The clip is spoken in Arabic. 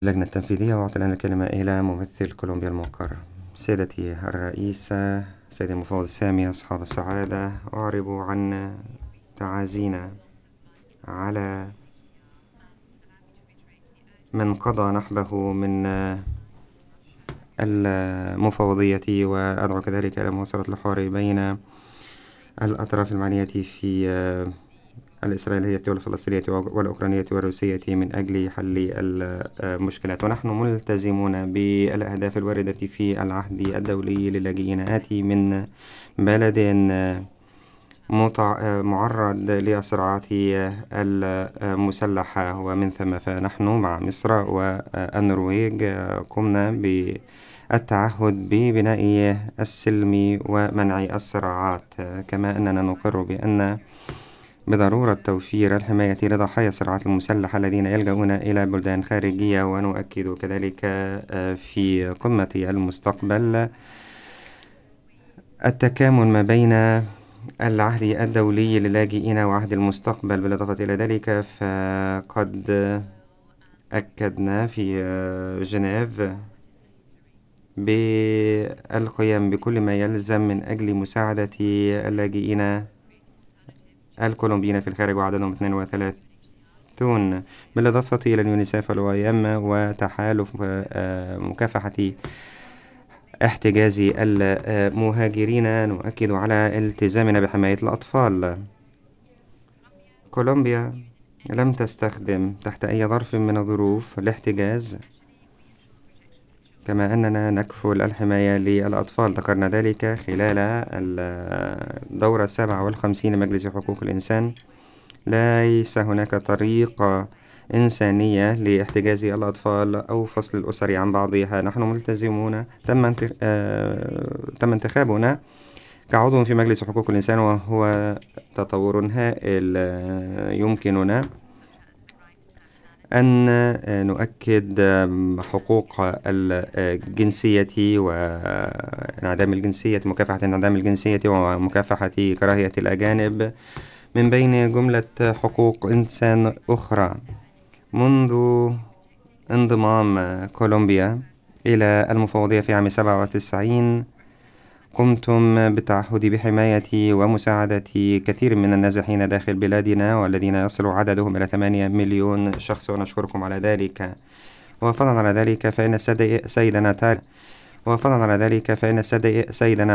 اللجنة التنفيذية. وأعطي الآن الكلمة إلى ممثل كولومبيا الموقر. سيدتي الرئيسة، سيدي المفوض السامي، أصحاب السعادة، أعرب عن تعازينا على من قضى نحبه من المفوضية، وأدعو كذلك إلى مواصلة الحوار بين الأطراف المعنية في الإسرائيلية والفلسطينية والأوكرانية والروسية من أجل حل المشكلات. ونحن ملتزمون بالأهداف الواردة في العهد الدولي للاجئين. آتي من بلد معرض للصراعات المسلحة، ومن ثم فنحن مع مصر والنرويج قمنا بالتعهد ببناء السلم ومنع الصراعات، كما أننا نقر بأن بضرورة توفير الحماية لضحايا الصراعات المسلحة الذين يلجؤون إلى بلدان خارجية. ونؤكد كذلك في قمة المستقبل التكامل ما بين العهد الدولي للاجئين وعهد المستقبل. بالإضافة إلى ذلك فقد أكدنا في جنيف بالقيام بكل ما يلزم من أجل مساعدة اللاجئين الكولومبيين في الخارج، وعددهم 32، بالإضافة إلى اليونيسيف والأويم وتحالف مكافحة احتجاز المهاجرين. نؤكد على التزامنا بحماية الأطفال. كولومبيا لم تستخدم تحت أي ظرف من الظروف الاحتجاز، كما أننا نكفل الحماية للأطفال. ذكرنا ذلك خلال الدورة 57 مجلس حقوق الإنسان. ليس هناك طريقة إنسانية لاحتجاز الأطفال أو فصل الأسر عن بعضها. نحن ملتزمون. تم انتخابنا كعضو في مجلس حقوق الإنسان، وهو تطور هائل. يمكننا أن نؤكد حقوق الجنسية وانعدام الجنسية، مكافحة انعدام الجنسية ومكافحة كراهية الأجانب، من بين جملة حقوق إنسان أخرى. منذ انضمام كولومبيا إلى المفوضية في عام 97 قمتم بالتعهد بحماية ومساعدة كثير من النازحين داخل بلادنا، والذين يصل عددهم إلى 8 مليون شخص، ونشكركم على ذلك. وفضلا على ذلك فإن سيدنا